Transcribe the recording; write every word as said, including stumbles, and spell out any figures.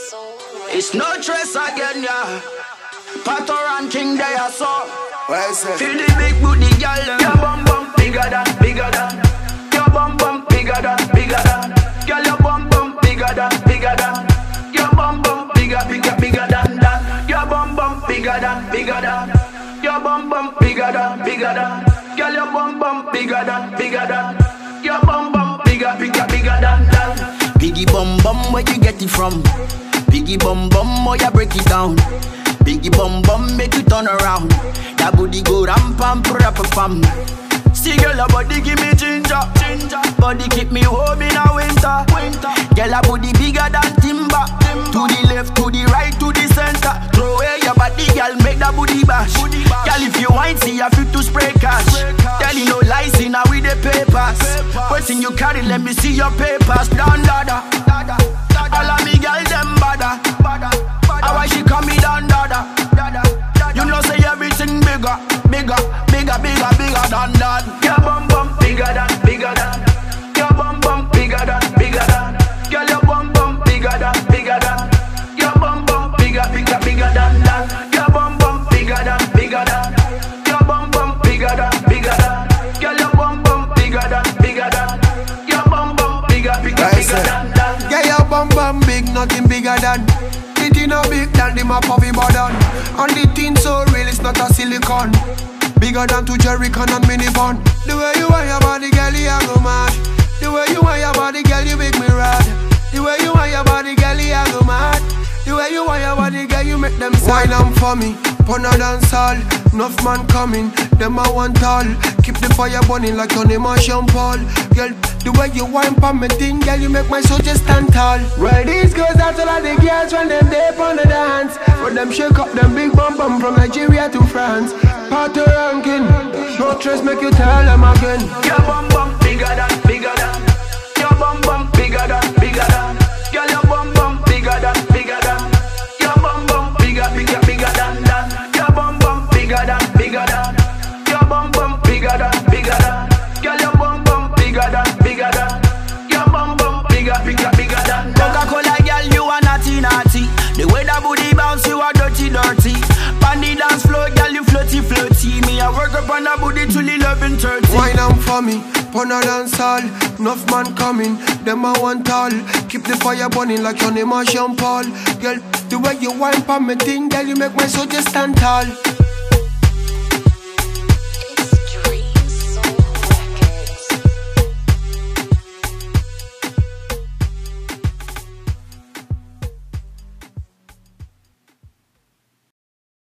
It's no stress again, yeah. Pato ranking they are so. Feel the big booty girl, your bum bum bigger than, bigger than. Your bum bum bigger than, bigger than. Girl, your bum bum bigger than, bigger than. Your bum bum bigger, bigger, bigger than that. Your bum bum bigger than, bigger than. Your bum bum bigger than, bigger than. Girl, your bum bum bigger than, bigger than. Your bum bum bigger, bigger, bigger than that. Biggie bum bum, where you get it from? Biggie bum bum, oh you break it down. Biggie bum bum, make you turn around. That booty go ram pam pam pam. See girl, your body give me ginger, ginger. Body keep me home in a winter, winter. Girl, your body bigger than timber, timber. To the left, to the right, to the center. Throw away your body, girl, make that booty bash. Booty bash. Girl, if you wine, see you fit to spray cash. Tell you no lies, in now with the papers. Person you carry, let me see your papers. Down dada, dada. All of me girl, them bada, bada. How why she call me down dada, dada. You know say everything bigger, bigger, bigger, bigger, bigger than that. Your bum bum bigger than, bigger than. Your bum bum bigger than, bigger than. Girl, your bum bum bigger than, bigger than. Your bum bum bigger, bigger, bigger than that. Your bum bum bigger than, bigger than. Your bum bum bigger than, bigger than. Girl, your bum bum bigger than, bigger than. Your bum bum bigger, bigger, bigger than that. Yeah, your bum bum big, nothing bigger than. It ain't no big than the map of Ibadan. And the thing so real, it's not a silicon. Bigger than two Jerrycan and minivan. The way you want your body, girl, you go mad. The way you want your body, girl, you make me rad. The way you want your body, girl, you go mad. The way you want your body, girl, you make them sad. Wine and for me, pon a dance all. Enough man coming, them a want all. Keep the fire burning like Tony Marshall Paul. Girl, the way you wine pa me thing, girl, you make my soul just stand tall. Well, these girls out all of the girls when them dip on the dance. When them shake up them big bum bum from Nigeria to France. Pato ranking, no stress make you tell them again. Your bum bum bigger than, bigger than. Your bum bum bigger than, bigger than. Girl, your bum bum bigger than, bigger than. Your bum bum bigger, bigger, bigger than that. Your bum bum bigger than, bigger than. Your bum bum bigger than, bigger than. Girl, your bum bum bigger than, bigger than. Your bum bum bigger, bigger, bigger than. Coca-Cola girl, you are naughty, naughty. The way that booty bounce, you are dirty, dirty. On the dance floor, girl, you floaty, floaty. Me, I work up on the booty till eleven thirty. Wine and for me, pon a dance all. Enough man coming, them a want all. Keep the fire burning like Tony Marshall Paul. Girl, the way you wine pa me thing, girl, you make my soul just stand tall.